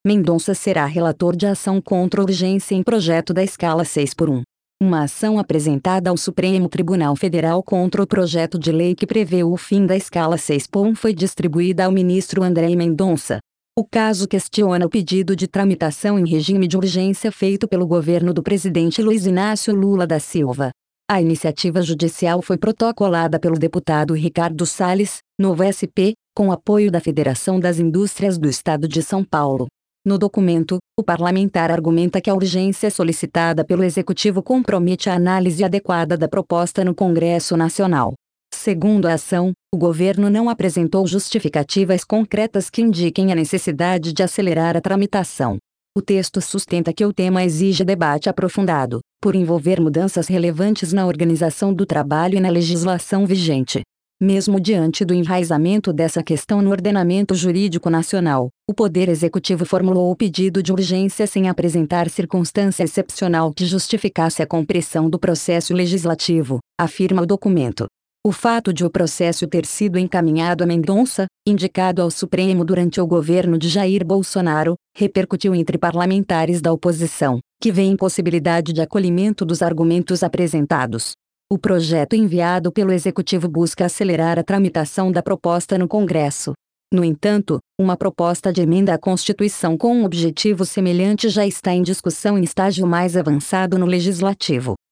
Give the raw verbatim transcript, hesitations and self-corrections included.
Mendonça será relator de ação contra urgência em projeto da escala seis por um. Uma ação apresentada ao Supremo Tribunal Federal contra o projeto de lei que prevê o fim da escala seis por um foi distribuída ao ministro André Mendonça. O caso questiona o pedido de tramitação em regime de urgência feito pelo governo do presidente Luiz Inácio Lula da Silva. A iniciativa judicial foi protocolada pelo deputado Ricardo Salles, Novo S P, com apoio da Federação das Indústrias do Estado de São Paulo. No documento, o parlamentar argumenta que a urgência solicitada pelo Executivo compromete a análise adequada da proposta no Congresso Nacional. Segundo a ação, o governo não apresentou justificativas concretas que indiquem a necessidade de acelerar a tramitação. O texto sustenta que o tema exige debate aprofundado, por envolver mudanças relevantes na organização do trabalho e na legislação vigente. Mesmo diante do enraizamento dessa questão no ordenamento jurídico nacional, o Poder Executivo formulou o pedido de urgência sem apresentar circunstância excepcional que justificasse a compressão do processo legislativo, afirma o documento. O fato de o processo ter sido encaminhado a Mendonça, indicado ao Supremo durante o governo de Jair Bolsonaro, repercutiu entre parlamentares da oposição, que vêem possibilidade de acolhimento dos argumentos apresentados. O projeto enviado pelo Executivo busca acelerar a tramitação da proposta no Congresso. No entanto, uma proposta de emenda à Constituição com um objetivo semelhante já está em discussão em estágio mais avançado no Legislativo.